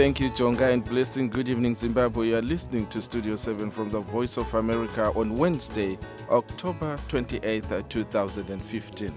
Thank you, Jonga, and blessing. Good evening, Zimbabwe. You are listening to Studio 7 from the Voice of America on Wednesday, October 28th, 2015.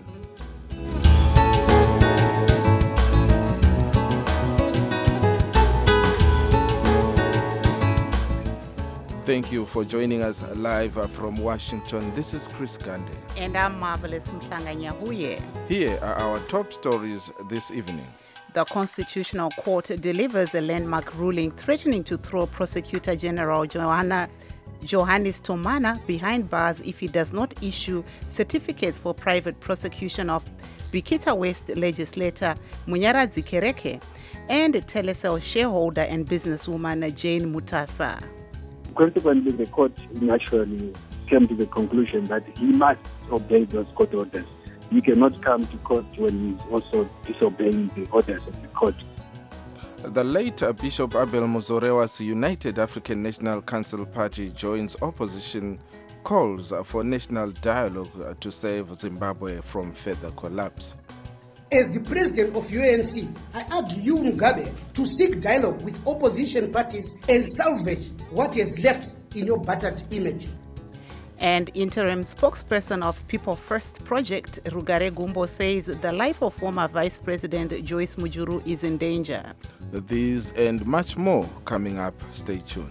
Thank you for joining us live from Washington. This is Chris Gande. And I'm Marvelous Mhlanga-Nyahuye. Here are our top stories this evening. The Constitutional Court delivers a landmark ruling threatening to throw Prosecutor General Johannes Thomana behind bars if he does not issue certificates for private prosecution of Bikita West legislator Munyaradzi Kereke and Telecel shareholder and businesswoman Jane Mutasa. Consequently, the court naturally came to the conclusion that he must obey those court orders. He cannot come to court when he's also disobeying the orders of the court. The late Bishop Abel Muzorewa's United African National Council Party joins opposition calls for national dialogue to save Zimbabwe from further collapse. As the president of UNC, I urge you, Mugabe, to seek dialogue with opposition parties and salvage what is left in your battered image. And interim spokesperson of People First Project, Rugare Gumbo, says the life of former Vice President Joyce Mujuru is in danger. These and much more coming up. Stay tuned.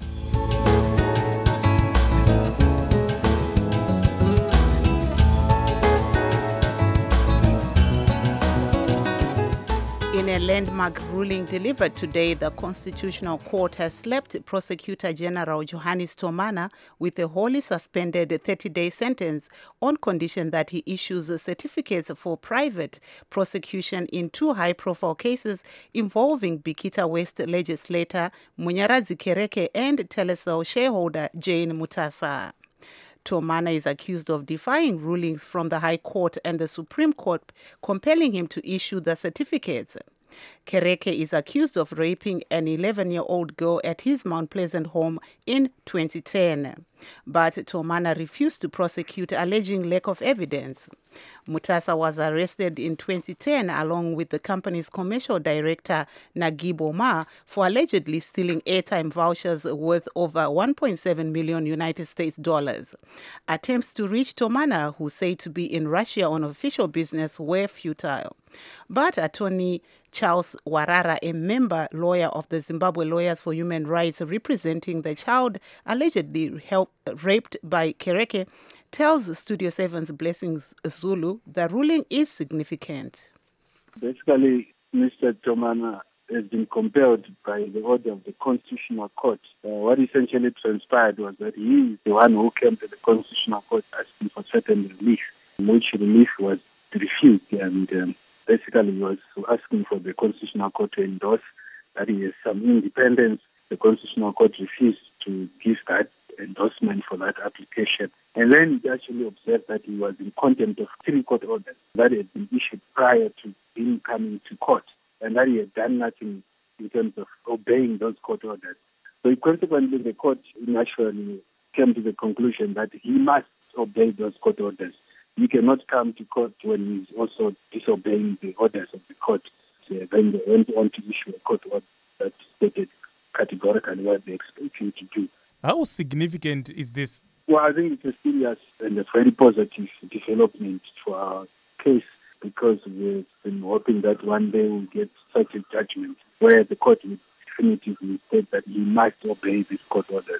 In a landmark ruling delivered today, the Constitutional Court has slapped Prosecutor General Johannes Thomana with a wholly suspended 30-day sentence on condition that he issues certificates for private prosecution in two high-profile cases involving Bikita West legislator Munyaradzi Kereke and Telecel shareholder Jane Mutasa. Thomana is accused of defying rulings from the High Court and the Supreme Court, compelling him to issue the certificates. Kereke is accused of raping an 11-year-old girl at his Mount Pleasant home in 2010. But Thomana refused to prosecute, alleging lack of evidence. Mutasa was arrested in 2010 along with the company's commercial director Naguib Omar for allegedly stealing airtime vouchers worth over 1.7 million United States dollars. Attempts to reach Thomana, who say to be in Russia on official business, were futile. But attorney Charles Warara, a member lawyer of the Zimbabwe Lawyers for Human Rights representing the child allegedly raped by Kereke, tells Studio 7's Blessings Zulu the ruling is significant. Basically, Mr. Thomana has been compelled by the order of the Constitutional Court. What essentially transpired was that he is the one who came to the Constitutional Court asking for certain relief, which relief was refused, and basically he was asking for the Constitutional Court to endorse that he has some independence. The Constitutional Court refused to give that endorsement for that application. And then he actually observed that he was in contempt of three court orders that had been issued prior to him coming to court, and that he had done nothing in terms of obeying those court orders. So consequently, the court naturally came to the conclusion that he must obey those court orders. He cannot come to court when he's also disobeying the orders of the court. Then they went on to issue a court order that stated categorically what they expect him to do. How significant is this? Well, I think it's a serious and a very positive development for our case, because we've been hoping that one day we'll get such a judgment where the court will definitively state that he must obey these court orders.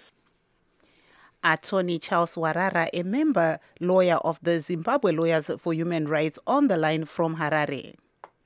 Attorney Charles Warara, a member lawyer of the Zimbabwe Lawyers for Human Rights, on the line from Harare.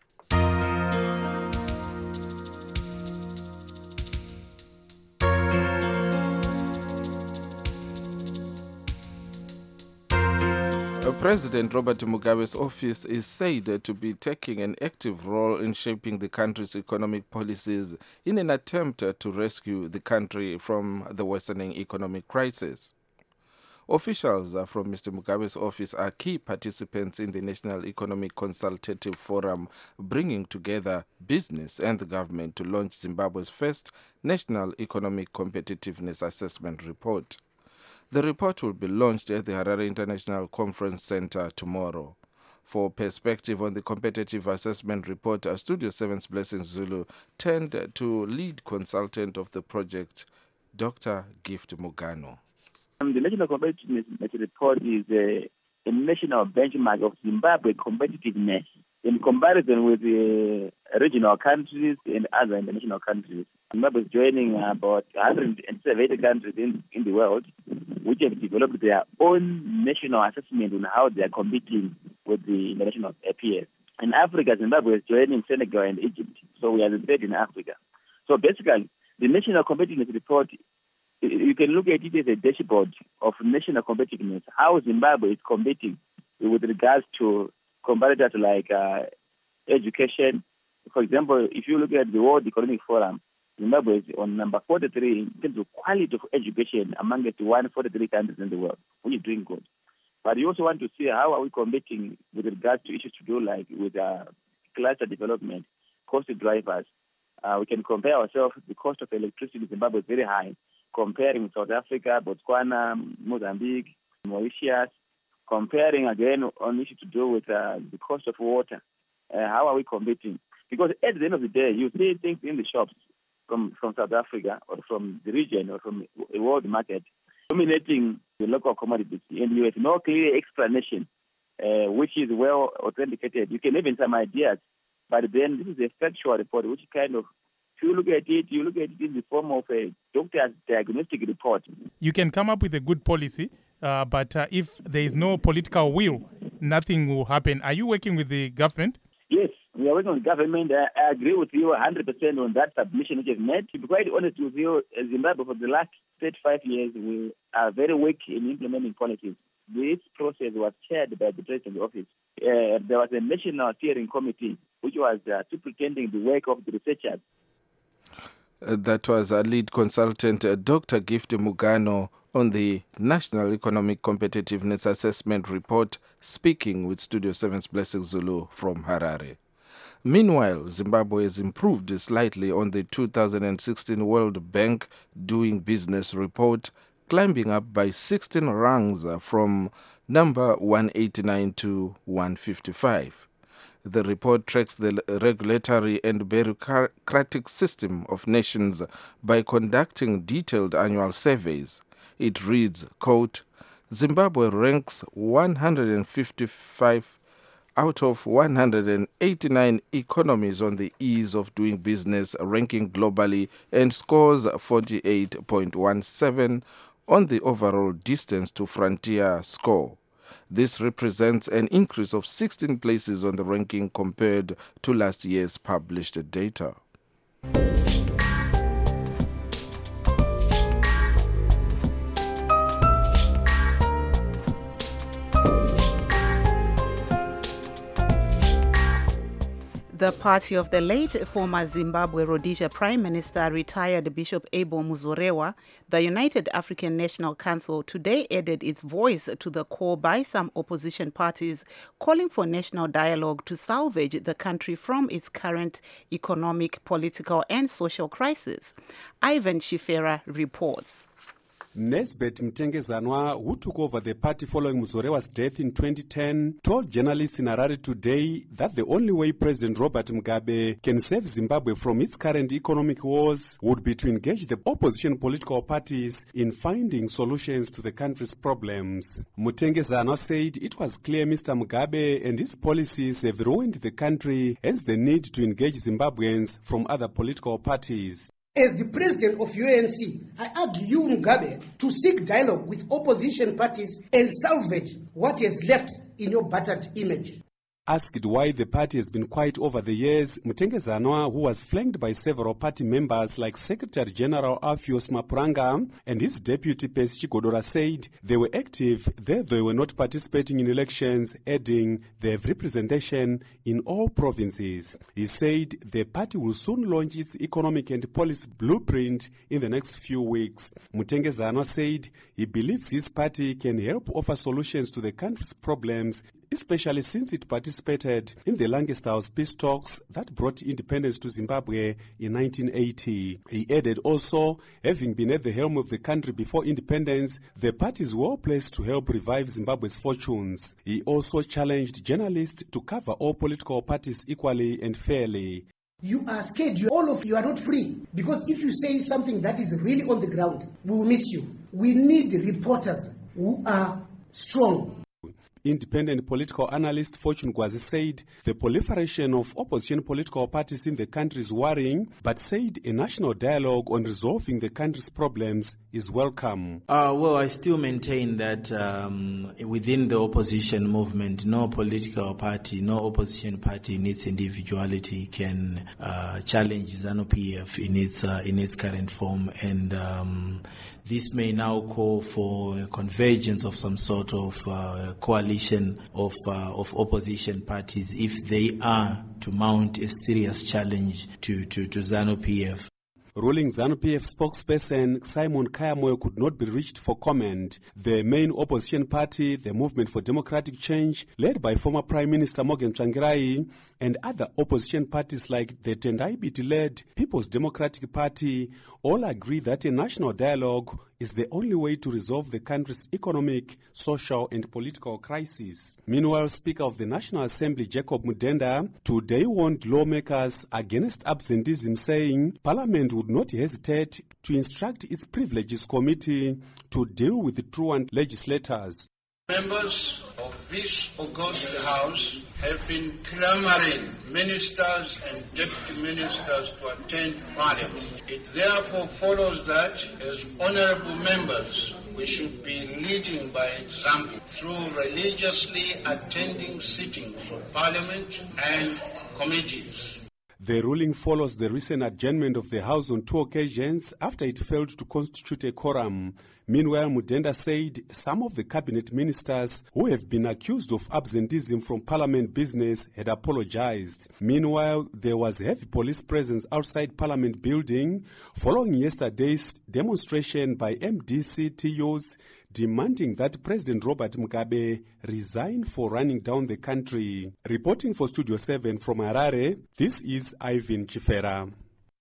President Robert Mugabe's office is said to be taking an active role in shaping the country's economic policies in an attempt to rescue the country from the worsening economic crisis. Officials from Mr. Mugabe's office are key participants in the National Economic Consultative Forum, bringing together business and the government to launch Zimbabwe's first National Economic Competitiveness Assessment Report. The report will be launched at the Harare International Conference Center tomorrow. For perspective on the competitive assessment report, Studio 7's Blessing Zulu turned to lead consultant of the project, Dr. Gift Mugano. The National Competitiveness Report is a national benchmark of Zimbabwe competitiveness in comparison with the regional countries and other international countries. Zimbabwe is joining about 170 countries in the world, which have developed their own national assessment on how they are competing with the international peers. In Africa, Zimbabwe is joining Senegal and Egypt, so we are the third in Africa. So basically, the National Competitiveness Report, you can look at it as a dashboard of national competitiveness, how Zimbabwe is competing with regards to comparators like education. For example, if you look at the World Economic Forum, Zimbabwe is on number 43 in terms of quality of education among the 143 countries in the world, which is doing good. But you also want to see how are we competing with regards to issues to do like with cluster development, cost of drivers. We can compare ourselves. The cost of electricity in Zimbabwe is very high, comparing with South Africa, Botswana, Mozambique, Mauritius, comparing again on issues to do with the cost of water. How are we competing? Because at the end of the day, you see things in the shops from South Africa or from the region or from a world market dominating the local commodities, and you have no clear explanation, which is well authenticated. You can have some ideas, but then this is a factual report, which kind of, if you look at it, you look at it in the form of a doctor's diagnostic report. You can come up with a good policy, but if there is no political will, nothing will happen. Are you working with the government? Yes, we are working with the government. I agree with you 100% on that submission which you've made. To be quite honest with you, Zimbabwe for the last 35 years, we are very weak in implementing policies. This process was chaired by the President's office. There was a national steering committee which was superintending the work of the researchers. That was a lead consultant, Dr. Gift Mugano, on the National Economic Competitiveness Assessment Report, speaking with Studio 7's Blessing Zulu from Harare. Meanwhile, Zimbabwe has improved slightly on the 2016 World Bank Doing Business report, climbing up by 16 ranks from number 189 to 155. The report tracks the regulatory and bureaucratic system of nations by conducting detailed annual surveys. It reads, quote, Zimbabwe ranks 155 out of 189 economies on the ease of doing business ranking globally and scores 48.17 on the overall distance to frontier score. This represents an increase of 16 places on the ranking compared to last year's published data. The party of the late former Zimbabwe Rhodesia Prime Minister, retired Bishop Abel Muzorewa, the United African National Council, today added its voice to the call by some opposition parties calling for national dialogue to salvage the country from its current economic, political and social crisis. Ivan Shifera reports. Nesbet Mtengezanwa, who took over the party following Muzorewa's death in 2010, told journalists in Harare today that the only way President Robert Mugabe can save Zimbabwe from its current economic woes would be to engage the opposition political parties in finding solutions to the country's problems. Mtengezanwa said it was clear Mr. Mugabe and his policies have ruined the country, hence the need to engage Zimbabweans from other political parties. As the president of UNC, I urge you, Mugabe, to seek dialogue with opposition parties and salvage what is left in your battered image. Asked why the party has been quiet over the years, Mtengezanwa, who was flanked by several party members like Secretary General Alpheus Mapuranga and his deputy Percy Chigodora, said they were active, though they were not participating in elections, adding they have representation in all provinces. He said the party will soon launch its economic and policy blueprint in the next few weeks. Mtengezanwa said he believes his party can help offer solutions to the country's problems especially since it participated in the Lancaster House peace talks that brought independence to Zimbabwe in 1980. He added also, having been at the helm of the country before independence, the party is well placed to help revive Zimbabwe's fortunes. He also challenged journalists to cover all political parties equally and fairly. You are scared. All of you are not free. Because if you say something that is really on the ground, we will miss you. We need reporters who are strong. Independent political analyst Fortune Gwazi said the proliferation of opposition political parties in the country is worrying, but said a national dialogue on resolving the country's problems is welcome. Well, I still maintain that within the opposition movement, no political party, no opposition party in its individuality can challenge ZANU-PF in its current form, and this may now call for a convergence of some sort of coalition of opposition parties if they are to mount a serious challenge to ZANU-PF. Ruling ZANU-PF spokesperson Simon Kayamoyo could not be reached for comment. The main opposition party, the Movement for Democratic Change, led by former Prime Minister Morgan Tsvangirai, and other opposition parties like the Tendai Biti-led People's Democratic Party, all agree that a national dialogue is the only way to resolve the country's economic, social and political crisis. Meanwhile, Speaker of the National Assembly Jacob Mudenda today warned lawmakers against absenteeism, saying Parliament would not hesitate to instruct its Privileges Committee to deal with the truant legislators. Members of this august House have been clamoring ministers and deputy ministers to attend Parliament. It therefore follows that, as honourable members, we should be leading by example through religiously attending sittings of Parliament and committees. The ruling follows the recent adjournment of the House on 2 occasions after it failed to constitute a quorum. Meanwhile, Mudenda said some of the cabinet ministers who have been accused of absenteeism from Parliament business had apologized. Meanwhile, there was heavy police presence outside Parliament building following yesterday's demonstration by MDC TUs demanding that President Robert Mugabe resign for running down the country. Reporting for Studio 7 from Harare, this is Ivan Chifera.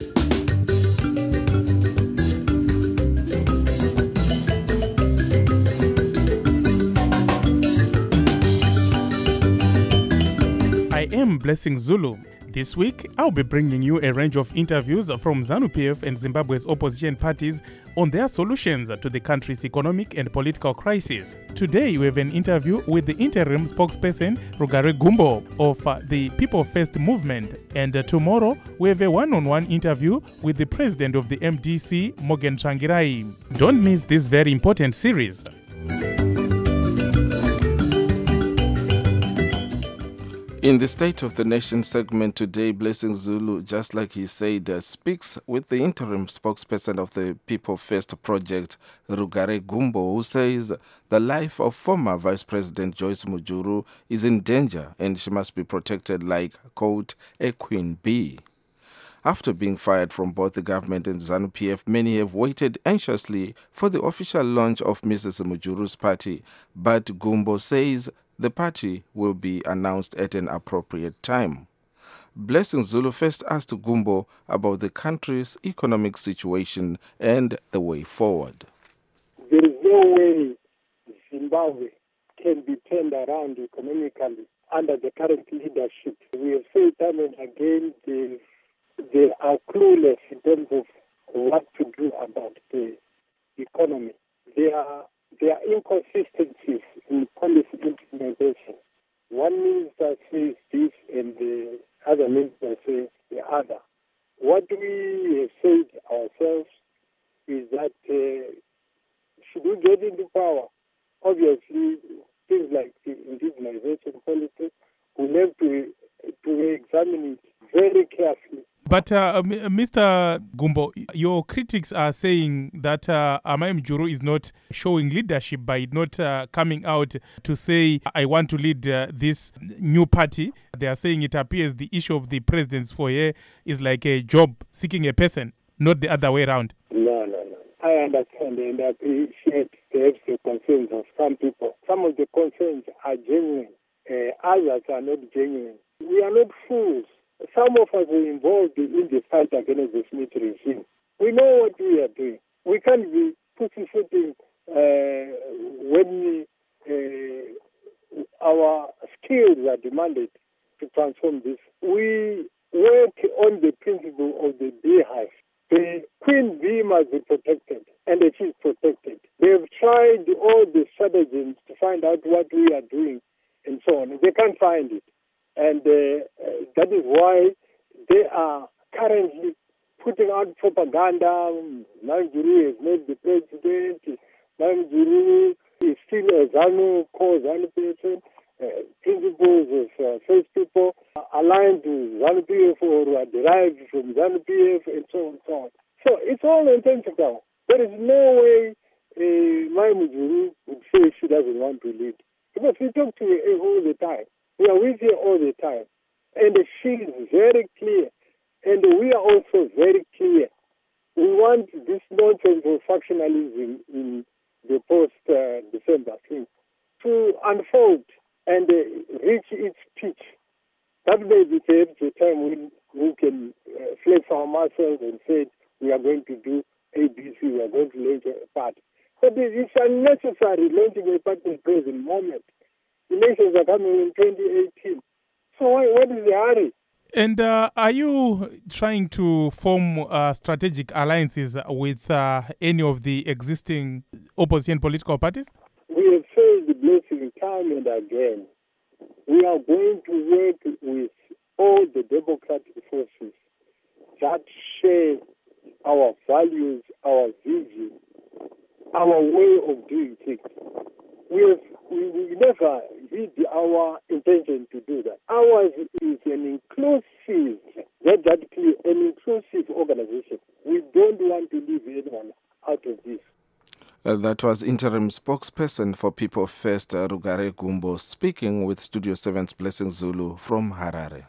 I am Blessing Zulu. This week, I'll be bringing you a range of interviews from ZANU-PF and Zimbabwe's opposition parties on their solutions to the country's economic and political crisis. Today, we have an interview with the interim spokesperson, Rugare Gumbo, of the People First movement. And tomorrow, we have a one-on-one interview with the president of the MDC, Morgan Tsvangirai. Don't miss this very important series. In the State of the Nation segment today, Blessing Zulu, just like he said, speaks with the interim spokesperson of the People First project, Rugare Gumbo, who says the life of former Vice President Joyce Mujuru is in danger and she must be protected like, quote, a queen bee. After being fired from both the government and ZANU-PF, many have waited anxiously for the official launch of Mrs. Mujuru's party, but Gumbo says the party will be announced at an appropriate time. Blessing Zulu first asked Gumbo about the country's economic situation and the way forward. There is no way Zimbabwe can be turned around economically under the current leadership. We have said time and again they are clueless in terms of what to do about the economy. There are inconsistencies in policy implementation. One minister says this and the other minister says the other. What we have said ourselves is that should we get into power, obviously things like the indigenization policy, we'll have to examine it very carefully. But Mr. Gumbo, your critics are saying that Amai Mujuru is not showing leadership by not coming out to say, I want to lead this new party. They are saying it appears the issue of the presidents for here is like a job seeking a person, not the other way around. No. I understand and appreciate perhaps the concerns of some people. Some of the concerns are genuine. others are not genuine. We are not fools. Some of us were involved in the fight against the Smith regime. We know what we are doing. We can't be pussyfooting when our skills are demanded to transform this. We work on the principle of the beehive. The queen bee must be protected, and she is protected. They have tried all the stratagems to find out what we are doing and so on. They can't find it. And that is why they are currently putting out propaganda. Naijuru has made the president. Naijuru is still a ZANU, core ZANU person. Principles of first people aligned to ZANU-PF or are derived from ZANU-PF and so on and so on. So it's all nonsensical. There is no way Maimujuru would say she doesn't want to lead. Because we talk to her all the time. We are with her all the time. And she is very clear. And we are also very clear. We want this nonsense of factionalism in the post-December thing to unfold and reach its peak. That may be perhaps the time when we can flex our muscles and say we are going to do ABC, we are going to launch a party. But it's unnecessary launching a party at the present moment. Elections are coming in 2018. So what is the hurry? And are you trying to form strategic alliances with any of the existing opposition political parties? We have failed the blessing time and again. We are going to work with all the democratic forces that share our values, our vision, our way of doing things. We never hid our intention to do that. Ours is an inclusive, an inclusive organization. We don't want to leave anyone out of this. That was interim spokesperson for People First, Rugare Gumbo, speaking with Studio 7's Blessing Zulu from Harare.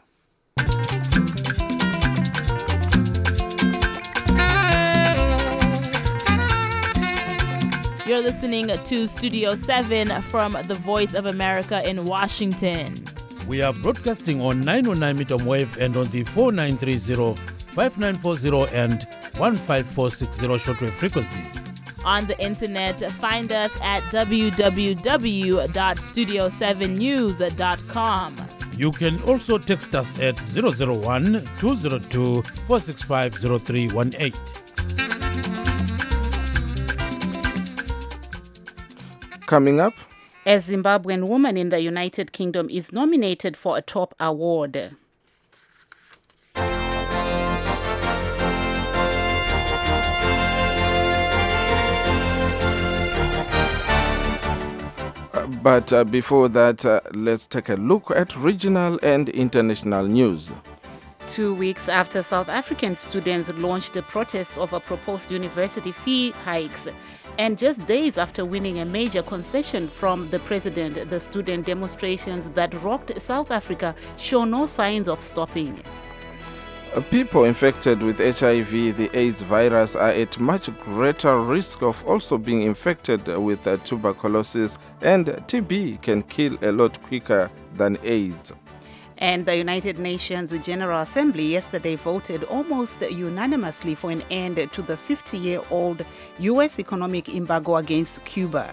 You're listening to Studio 7 from the Voice of America in Washington. We are broadcasting on 909 medium wave and on the 4930, 5940 and 15460 shortwave frequencies. On the internet, find us at www.studio7news.com. You can also text us at 001-202-465-0318. Coming up, a Zimbabwean woman in the United Kingdom is nominated for a top award. But before that, let's take a look at regional and international news. 2 weeks after South African students launched a protest over proposed university fee hikes, and just days after winning a major concession from the president, the student demonstrations that rocked South Africa show no signs of stopping. People infected with HIV, the AIDS virus, are at much greater risk of also being infected with tuberculosis, and TB can kill a lot quicker than AIDS. And the United Nations General Assembly yesterday voted almost unanimously for an end to the 50-year-old U.S. economic embargo against Cuba.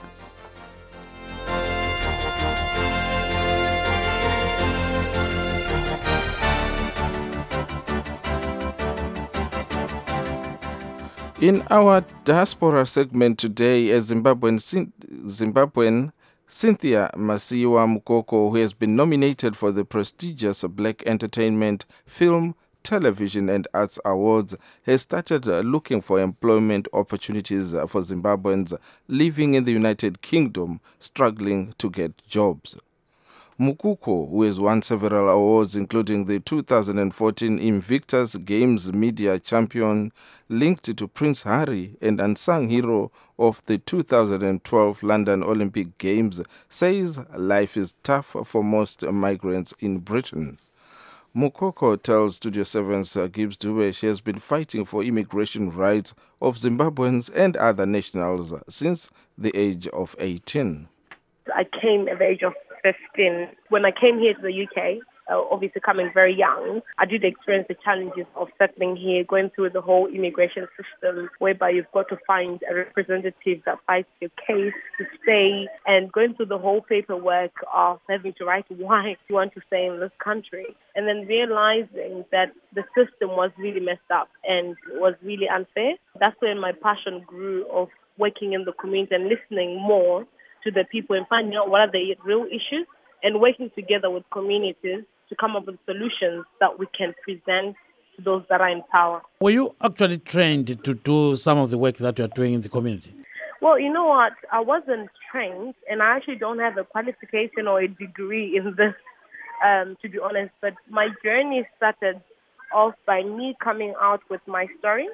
In our diaspora segment today, a Zimbabwean Cynthia Masiwa Mukoko, who has been nominated for the prestigious Black Entertainment, Film, Television and Arts Awards, has started looking for employment opportunities for Zimbabweans living in the United Kingdom, struggling to get jobs. Mukoko, who has won several awards including the 2014 Invictus Games Media Champion, linked to Prince Harry and unsung hero of the 2012 London Olympic Games, says life is tough for most migrants in Britain. Mukoko tells Studio 7's Gibbs Dube she has been fighting for immigration rights of Zimbabweans and other nationals since the age of 18. I came at the age of 2015. When I came here to the UK, obviously coming very young, I did experience the challenges of settling here, going through the whole immigration system, whereby you've got to find a representative that fights your case to stay, and going through the whole paperwork of having to write why you want to stay in this country, and then realizing that the system was really messed up and was really unfair. That's when my passion grew of working in the community and listening more to the people and finding out what are the real issues and working together with communities to come up with solutions that we can present to those that are in power. Were you actually trained to do some of the work that you are doing in the community? Well, you know what? I wasn't trained, and I actually don't have a qualification or a degree in this, to be honest. But my journey started off by me coming out with my story.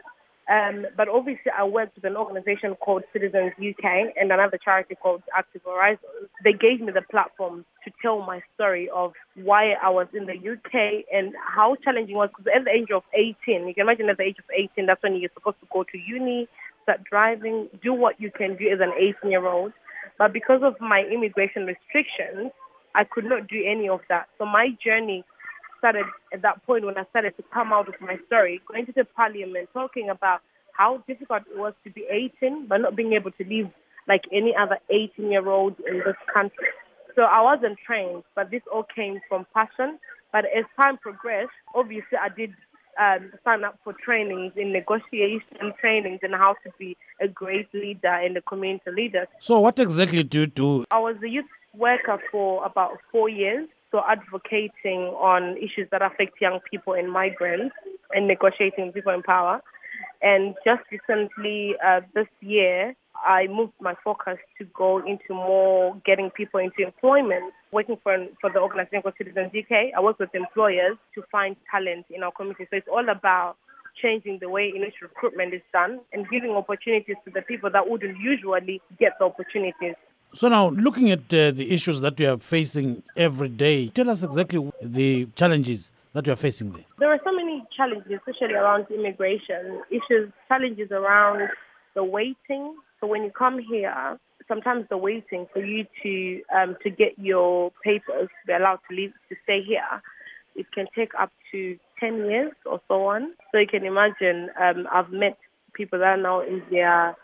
But obviously I worked with an organization called Citizens UK and another charity called Active Horizons. They gave me the platform to tell my story of why I was in the UK and how challenging it was. Because at the age of 18, you can imagine at the age of 18, that's when you're supposed to go to uni, start driving, do what you can do as an 18-year-old. But because of my immigration restrictions, I could not do any of that. So my journey started at that point when I started to come out with my story, going to the parliament, talking about how difficult it was to be 18 but not being able to live like any other 18-year-old in this country. So I wasn't trained, but this all came from passion. But as time progressed, obviously I did sign up for trainings in negotiation trainings and how to be a great leader and a community leader. So what exactly do you do? I was a youth worker for about 4 years. So advocating on issues that affect young people and migrants and negotiating with people in power. And just recently, this year, I moved my focus to go into more getting people into employment. Working for the organization called Citizens UK, I work with employers to find talent in our community. So it's all about changing the way in which recruitment is done and giving opportunities to the people that wouldn't usually get the opportunities. So now, looking at the issues that we are facing every day, tell us exactly the challenges that we are facing there. There are so many challenges, especially around immigration issues, challenges around the waiting. So when you come here, sometimes the waiting for you to get your papers to be allowed to stay here, it can take up to 10 years or so on. So you can imagine, I've met people that are now in their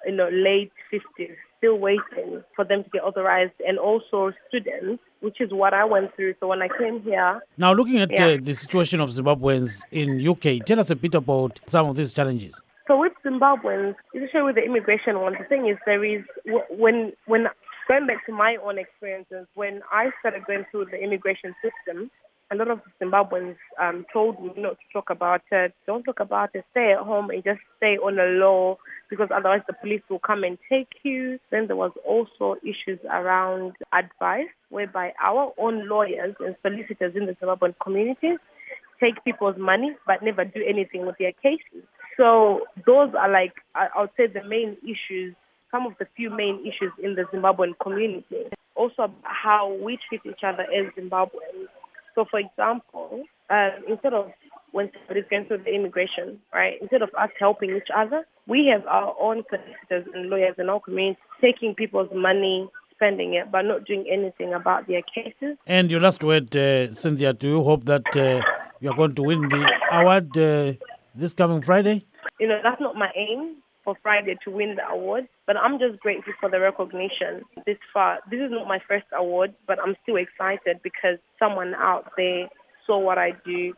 late 50s, still waiting for them to get authorized, and also students, which is what I went through. So when I came here... Now, looking at the situation of Zimbabweans in UK, tell us a bit about some of these challenges. So with Zimbabweans, especially with the immigration one, the thing is there is, when going back to my own experiences, when I started going through the immigration system, a lot of Zimbabweans told me not to talk about it, don't talk about it, stay at home and just stay on the low, because otherwise the police will come and take you. Then there was also issues around advice, whereby our own lawyers and solicitors in the Zimbabwean communities take people's money but never do anything with their cases. So those are I would say the main issues, some of the few main issues in the Zimbabwean community. Also how we treat each other as Zimbabweans. So, for example, instead of when somebody's going through the immigration, right, instead of us helping each other, we have our own solicitors and lawyers in our community taking people's money, spending it, but not doing anything about their cases. And your last word, Cynthia, do you hope that you are going to win the award this coming Friday? That's not my aim for Friday to win the award, but I'm just grateful for the recognition this far. This is not my first award, but I'm still excited because someone out there saw what I do.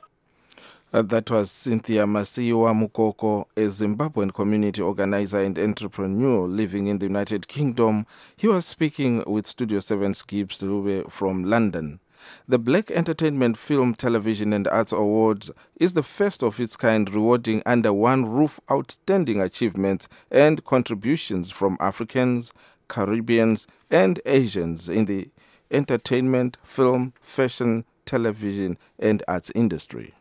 That was Cynthia Masiwa Mukoko, a Zimbabwean community organizer and entrepreneur living in the United Kingdom. He was speaking with Studio 7's Gibbs Dube from London. The Black Entertainment Film, Television and Arts Awards is the first of its kind, rewarding under one roof outstanding achievements and contributions from Africans, Caribbeans and Asians in the entertainment, film, fashion, television and arts industry.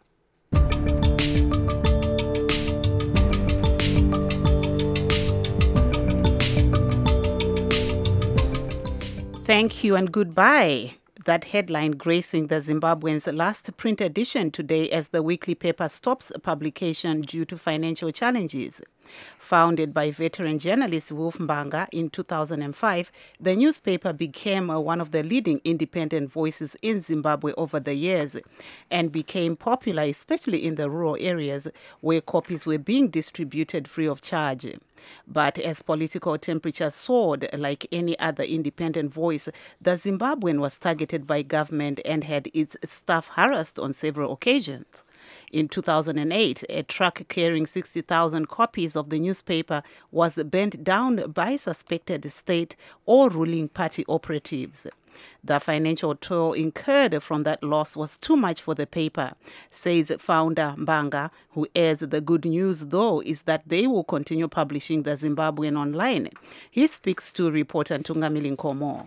Thank you and goodbye. That headline gracing the Zimbabwean's last print edition today as the weekly paper stops publication due to financial challenges. Founded by veteran journalist Wolf Mbanga in 2005, the newspaper became one of the leading independent voices in Zimbabwe over the years and became popular, especially in the rural areas where copies were being distributed free of charge. But as political temperatures soared, like any other independent voice, the Zimbabwean was targeted by government and had its staff harassed on several occasions. In 2008, a truck carrying 60,000 copies of the newspaper was burnt down by suspected state or ruling party operatives. The financial toll incurred from that loss was too much for the paper, says founder Mbanga, who adds the good news, though, is that they will continue publishing the Zimbabwean online. He speaks to reporter Tungamili Nkomo.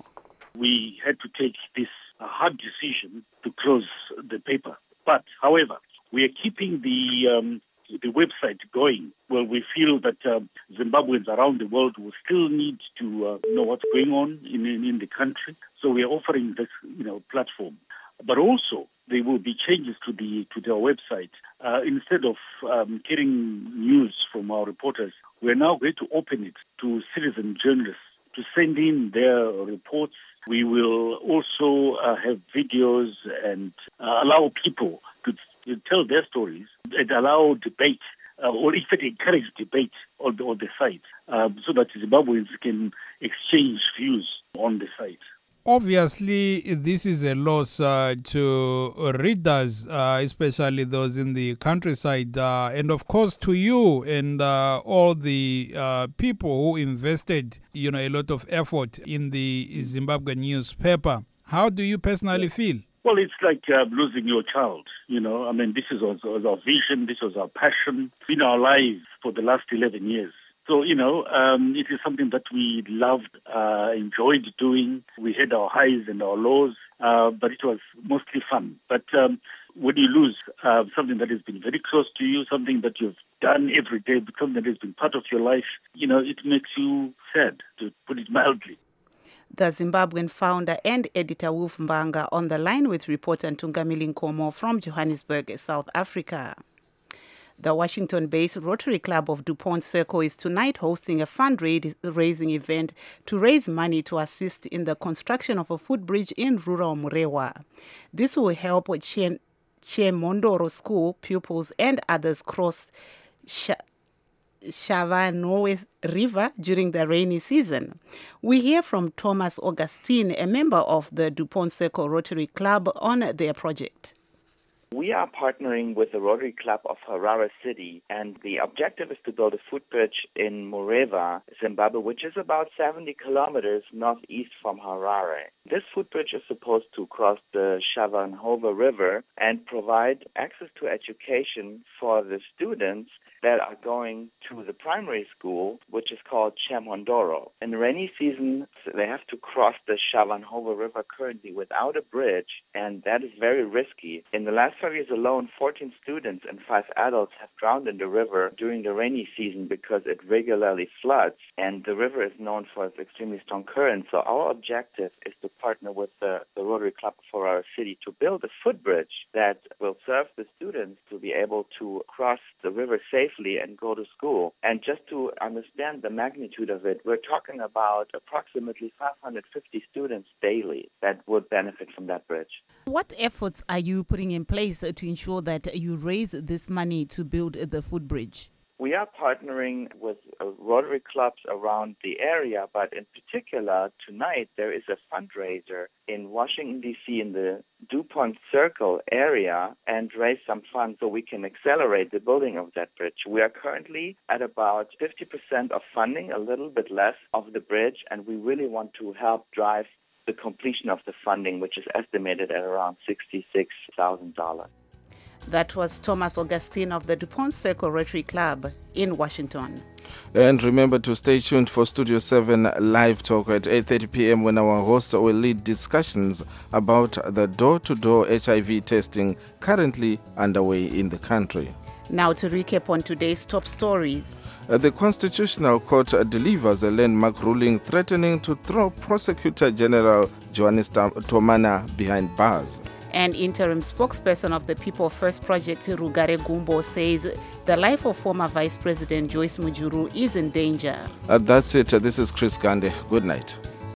We had to take this hard decision to close the paper. But, however, we are keeping the website going. Well, we feel that Zimbabweans around the world will still need to know what's going on in the country. So we are offering this, platform. But also, there will be changes to our website. Instead of getting news from our reporters, we are now going to open it to citizen journalists to send in their reports. We will also have videos and allow people to tell their stories and allow debate, or in fact encourage debate on the site, so that Zimbabweans can exchange views on the site. Obviously, this is a loss to readers, especially those in the countryside, and of course to you and all the people who invested, a lot of effort in the Zimbabwean newspaper. How do you personally feel? Well, it's like losing your child, This was our vision, this was our passion in our lives for the last 11 years. So, it is something that we loved, enjoyed doing. We had our highs and our lows, but it was mostly fun. But when you lose something that has been very close to you, something that you've done every day, something that has been part of your life, it makes you sad, to put it mildly. The Zimbabwean founder and editor Wolf Mbanga on the line with reporter Tungamili Nkomo from Johannesburg, South Africa. The Washington-based Rotary Club of DuPont Circle is tonight hosting a fundraising event to raise money to assist in the construction of a footbridge in rural Murewa. This will help Chemondoro School pupils and others cross Shavanoe River during the rainy season. We hear from Thomas Augustine, a member of the DuPont Circle Rotary Club, on their project. We are partnering with the Rotary Club of Harare City, and the objective is to build a footbridge in Murewa, Zimbabwe, which is about 70 kilometers northeast from Harare. This footbridge is supposed to cross the Shavanoe River and provide access to education for the students that are going to the primary school, which is called Chemondoro. In the rainy season, they have to cross the Shavanoe River currently without a bridge, and that is very risky. In the last 5 years alone, 14 students and 5 adults have drowned in the river during the rainy season because it regularly floods, and the river is known for its extremely strong current. So our objective is to partner with the Rotary Club for our city to build a footbridge that will serve the students to be able to cross the river safely and go to school. And just to understand the magnitude of it, we're talking about approximately 550 students daily that would benefit from that bridge. What efforts are you putting in place to ensure that you raise this money to build the footbridge? We are partnering with Rotary clubs around the area, but in particular, tonight there is a fundraiser in Washington, D.C. in the DuPont Circle area and raise some funds so we can accelerate the building of that bridge. We are currently at about 50% of funding, a little bit less of the bridge, and we really want to help drive the completion of the funding, which is estimated at around $66,000. That was Thomas Augustine of the DuPont Circle Rotary Club in Washington. And remember to stay tuned for Studio 7 Live Talk at 8:30 p.m. when our hosts will lead discussions about the door-to-door HIV testing currently underway in the country. Now to recap on today's top stories. The Constitutional Court delivers a landmark ruling threatening to throw Prosecutor General Johannes Tomana behind bars. An interim spokesperson of the People First Project, Rugare Gumbo, says the life of former Vice President Joyce Mujuru is in danger. That's it. This is Chris Gande. Good night.